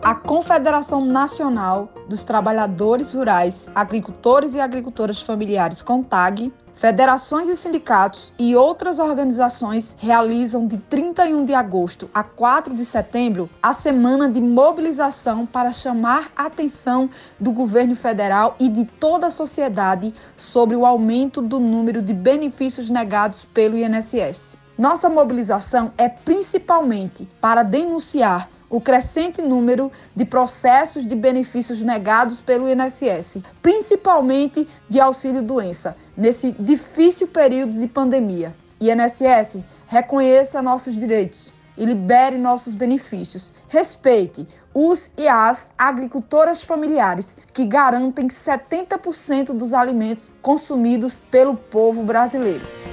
A Confederação Nacional dos Trabalhadores Rurais, Agricultores e Agricultoras Familiares, CONTAG, federações e sindicatos e outras organizações realizam de 31 de agosto a 4 de setembro a semana de mobilização para chamar a atenção do governo federal e de toda a sociedade sobre o aumento do número de benefícios negados pelo INSS. Nossa mobilização é principalmente para denunciar o crescente número de processos de benefícios negados pelo INSS, principalmente de auxílio-doença, nesse difícil período de pandemia. INSS, reconheça nossos direitos e libere nossos benefícios. Respeite os e as agricultoras familiares, que garantem 70% dos alimentos consumidos pelo povo brasileiro.